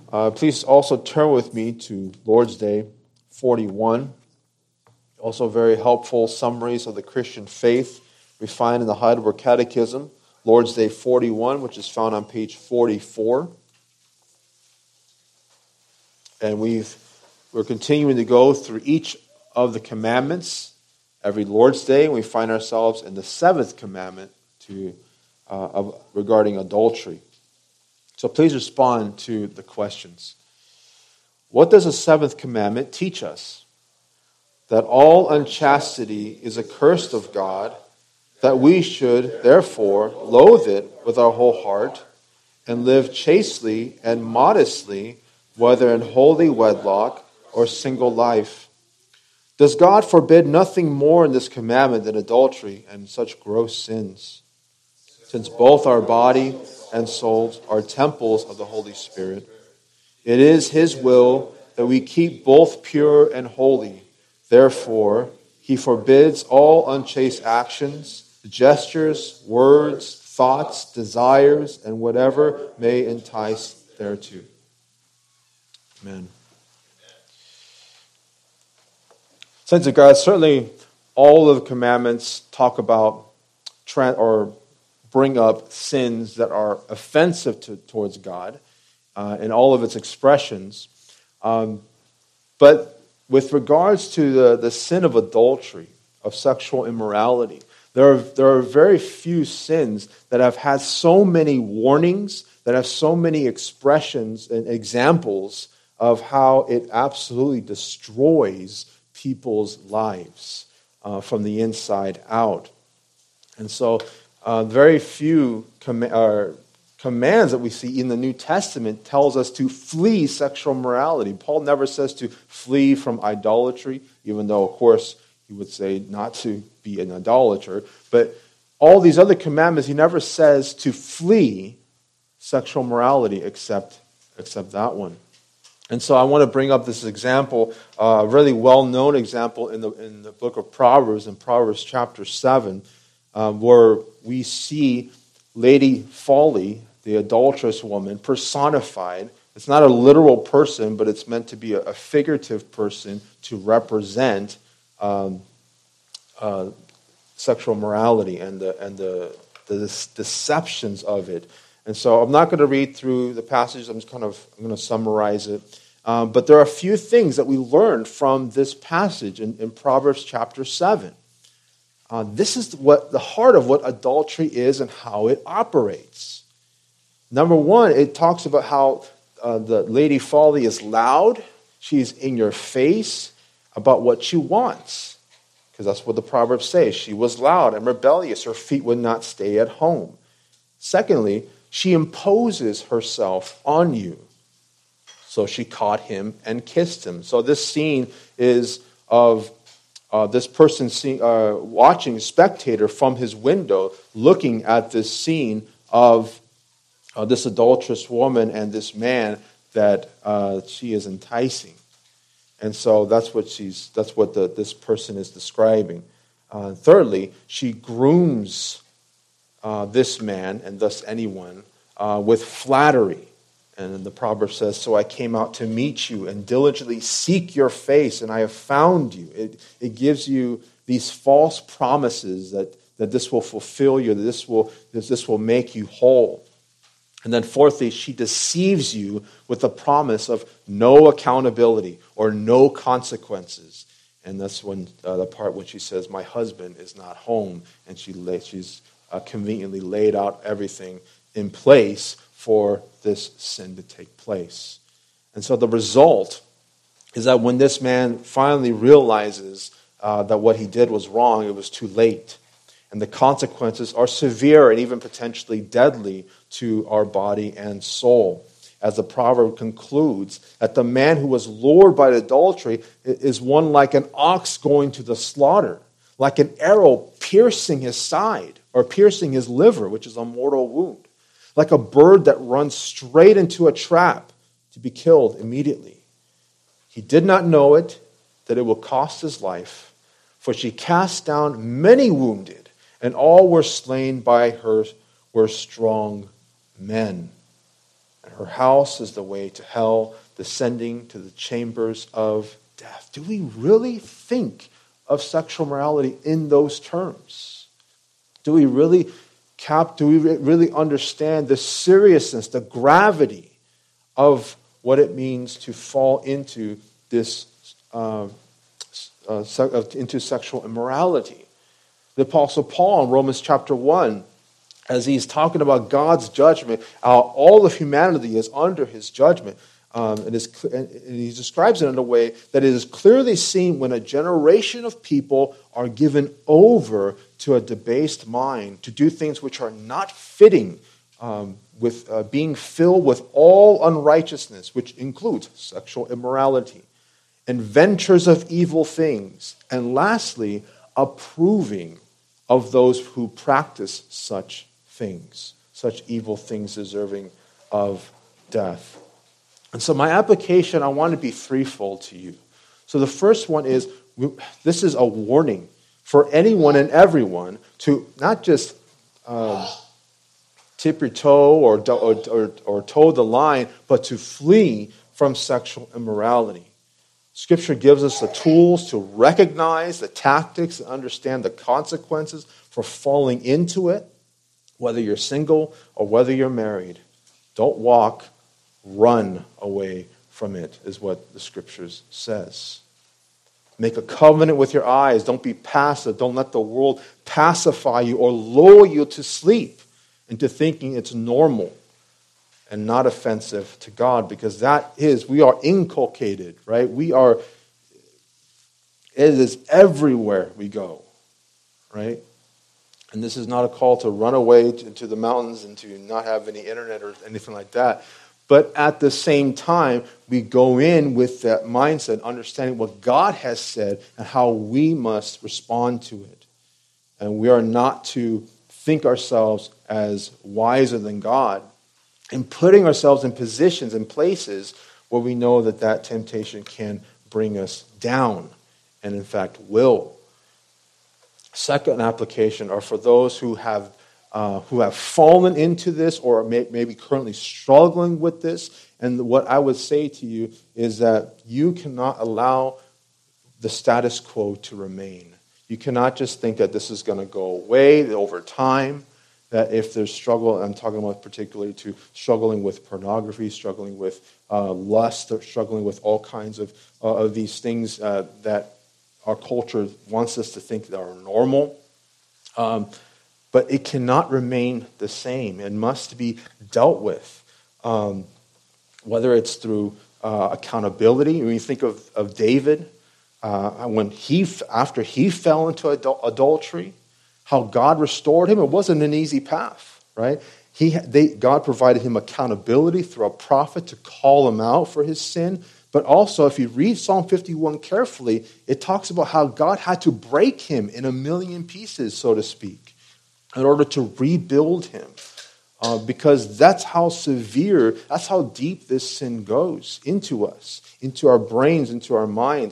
Please also turn with me to Lord's Day 41. Also very helpful summaries of the Christian faith we find in the Heidelberg Catechism. Lord's Day 41, which is found on page 44. And we're continuing to go through each of the commandments every Lord's Day, and we find ourselves in the seventh commandment regarding adultery. So please respond to the questions. What does the seventh commandment teach us? That all unchastity is accursed of God, that we should, therefore, loathe it with our whole heart, and live chastely and modestly, whether in holy wedlock or single life. Does God forbid nothing more in this commandment than adultery and such gross sins? Since both our body and souls are temples of the Holy Spirit, it is His will that we keep both pure and holy. Therefore, He forbids all unchaste actions, gestures, words, thoughts, desires, and whatever may entice thereto. Amen. Saints of God, certainly all of the commandments talk about or bring up sins that are offensive towards God in all of its expressions. But with regards to the sin of adultery, of sexual immorality, there are very few sins that have had so many warnings, that have so many expressions and examples of how it absolutely destroys people's lives from the inside out. And so very few commands that we see in the New Testament tells us to flee sexual morality. Paul never says to flee from idolatry, even though, of course, he would say not to be an idolater. But all these other commandments, he never says to flee sexual morality except that one. And so I want to bring up this example, a really well-known example in the book of Proverbs, in Proverbs chapter 7, where we see Lady Folly, the adulterous woman, personified. It's not a literal person, but it's meant to be a figurative person to represent sexual morality and the deceptions of it. And so I'm not going to read through the passage. I'm going to summarize it. But there are a few things that we learn from this passage in Proverbs chapter 7. This is what the heart of what adultery is and how it operates. Number one, it talks about how the Lady Folly is loud. She's in your face about what she wants. Because that's what the Proverbs say. She was loud and rebellious. Her feet would not stay at home. Secondly, she imposes herself on you. So she caught him and kissed him. So this scene is of this person watching, a spectator from his window, looking at this scene of this adulterous woman and this man that she is enticing. And so that's what this person is describing. Thirdly, she grooms this man, and thus anyone, with flattery. And the proverb says, so I came out to meet you and diligently seek your face, and I have found you. It gives you these false promises that this will fulfill you, that this will make you whole. And then fourthly, she deceives you with the promise of no accountability or no consequences. And that's when the part when she says, my husband is not home, and she's conveniently laid out everything in place for this sin to take place. And so the result is that when this man finally realizes that what he did was wrong, it was too late. And the consequences are severe and even potentially deadly to our body and soul. As the proverb concludes, that the man who was lured by adultery is one like an ox going to the slaughter, like an arrow piercing his side or piercing his liver, which is a mortal wound. Like a bird that runs straight into a trap to be killed immediately. He did not know it, that it will cost his life, for she cast down many wounded, and all were slain by her were strong men. Her house is the way to hell, descending to the chambers of death. Do we really think of sexual morality in those terms? Do we really understand the seriousness, the gravity of what it means to fall into this into sexual immorality? The Apostle Paul in Romans chapter 1, as he's talking about God's judgment, all of humanity is under his judgment. And he describes it in a way that it is clearly seen when a generation of people are given over to a debased mind, to do things which are not fitting with being filled with all unrighteousness, which includes sexual immorality, inventors of evil things, and lastly, approving of those who practice such things, such evil things deserving of death. And so my application, I want to be threefold to you. So the first one is, this is a warning for anyone and everyone to not just tip your toe or toe the line, but to flee from sexual immorality. Scripture gives us the tools to recognize the tactics and understand the consequences for falling into it, whether you're single or whether you're married. Don't walk, run away from it, is what the Scriptures says. Make a covenant with your eyes. Don't be passive. Don't let the world pacify you or lull you to sleep into thinking it's normal and not offensive to God, because we are inculcated, right? It is everywhere we go, right? And this is not a call to run away to the mountains and to not have any internet or anything like that. But at the same time, we go in with that mindset, understanding what God has said and how we must respond to it. And we are not to think ourselves as wiser than God, and putting ourselves in positions and places where we know that temptation can bring us down, and in fact will. Second application are for those who have fallen into this or maybe currently struggling with this. And what I would say to you is that you cannot allow the status quo to remain. You cannot just think that this is going to go away over time. That if there's struggle, I'm talking about particularly to struggling with pornography, struggling with lust, or struggling with all kinds of these things that our culture wants us to think that are normal. But it cannot remain the same. It must be dealt with, whether it's through accountability. When you think of David, after he fell into adultery, how God restored him, it wasn't an easy path, right? God provided him accountability through a prophet to call him out for his sin. But also, if you read Psalm 51 carefully, it talks about how God had to break him in a million pieces, so to speak, in order to rebuild him. Because that's how severe, that's how deep this sin goes into us, into our brains, into our minds.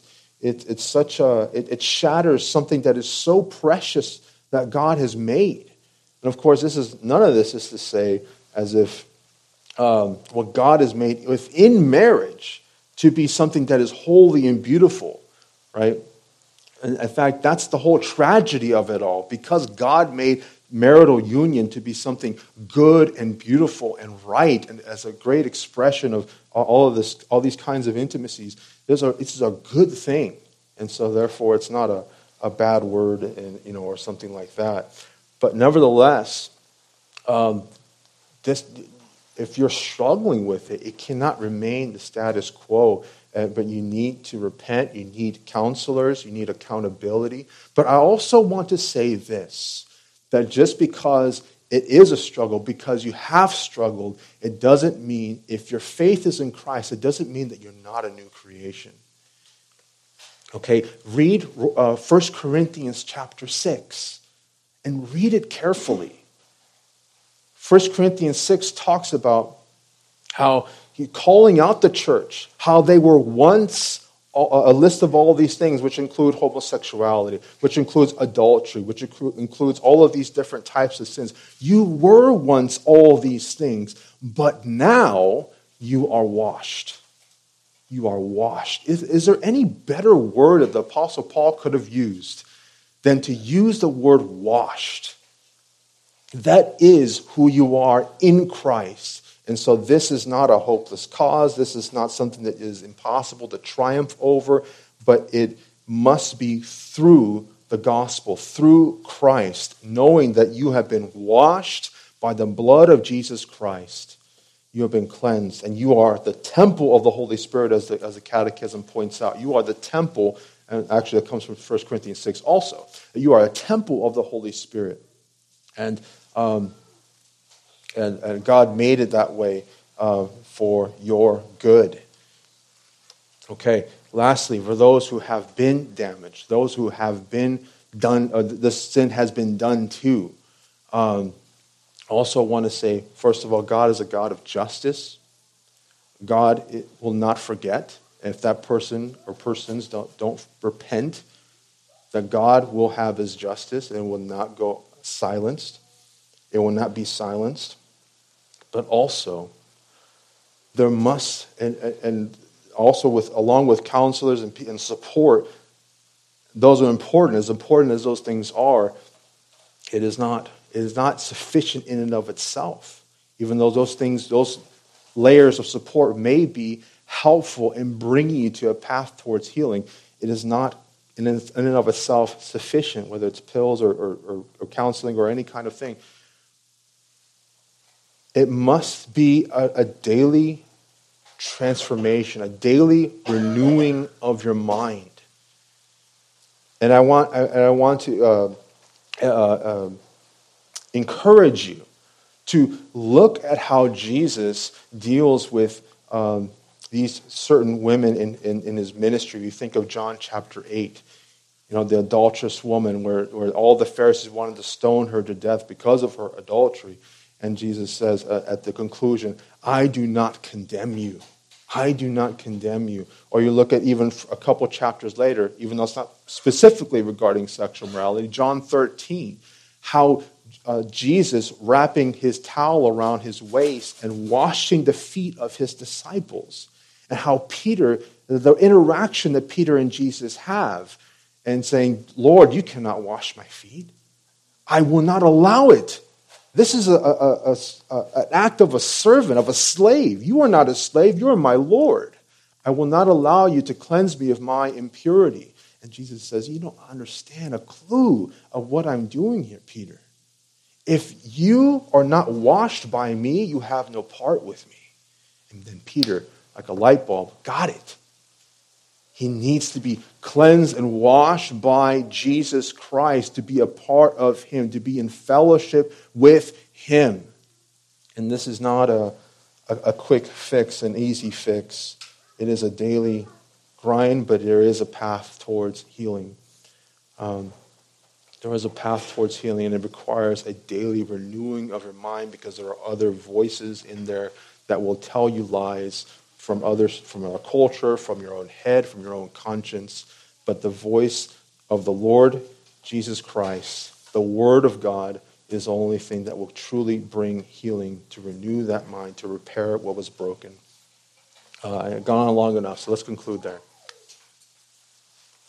It shatters something that is so precious that God has made. And of course, none of this is to say as if what God has made within marriage to be something that is holy and beautiful, right? And in fact, that's the whole tragedy of it all. Because God made marital union to be something good and beautiful and right, and as a great expression of all these kinds of intimacies, this is a good thing. And so therefore, it's not a bad word, or something like that. But nevertheless, if you're struggling with it, it cannot remain the status quo. But you need to repent. You need counselors. You need accountability. But I also want to say this, that just because it is a struggle, because you have struggled, it doesn't mean, if your faith is in Christ, it doesn't mean that you're not a new creation. Okay, read 1 Corinthians chapter 6 and read it carefully. 1 Corinthians 6 talks about how he's calling out the church, how they were once a list of all these things, which include homosexuality, which includes adultery, which includes all of these different types of sins. You were once all these things, but now you are washed. You are washed. Is there any better word that the Apostle Paul could have used than to use the word washed? That is who you are in Christ. And so this is not a hopeless cause. This is not something that is impossible to triumph over, but it must be through the gospel, through Christ, knowing that you have been washed by the blood of Jesus Christ. You have been cleansed, and you are the temple of the Holy Spirit, as the Catechism points out. You are the temple, and actually that comes from 1 Corinthians 6 also. You are a temple of the Holy Spirit. And God made it that way for your good. Okay, lastly, for those who have been damaged, those who have been done, the sin has been done to, also want to say, first of all, God is a God of justice. God will not forget. If that person or persons don't repent, that God will have his justice and will not go silenced. It will not be silenced. But also, there must, and also along with counselors and support, those are important. As important as those things are, it is not sufficient in and of itself. Even though those layers of support may be helpful in bringing you to a path towards healing, it is not in and of itself sufficient, whether it's pills or counseling or any kind of thing. It must be a daily transformation, a daily renewing of your mind. And I want to encourage you to look at how Jesus deals with these certain women in his ministry. You think of John chapter 8, the adulterous woman where all the Pharisees wanted to stone her to death because of her adultery. And Jesus says at the conclusion, I do not condemn you. I do not condemn you. Or you look at even a couple chapters later, even though it's not specifically regarding sexual morality, John 13, how Jesus wrapping his towel around his waist and washing the feet of his disciples. And how Peter, the interaction that Peter and Jesus have, and saying, Lord, you cannot wash my feet. I will not allow it. This is an act of a servant, of a slave. You are not a slave, you are my Lord. I will not allow you to cleanse me of my impurity. And Jesus says, you don't understand a clue of what I'm doing here, Peter. If you are not washed by me, you have no part with me. And then Peter, like a light bulb, got it. He needs to be cleansed and washed by Jesus Christ to be a part of him, to be in fellowship with him. And this is not a quick fix, an easy fix. It is a daily grind, but there is a path towards healing. There is a path towards healing, and it requires a daily renewing of your mind because there are other voices in there that will tell you lies from others, from our culture, from your own head, from your own conscience. But the voice of the Lord Jesus Christ, the Word of God, is the only thing that will truly bring healing, to renew that mind, to repair what was broken. I've gone on long enough, so let's conclude there.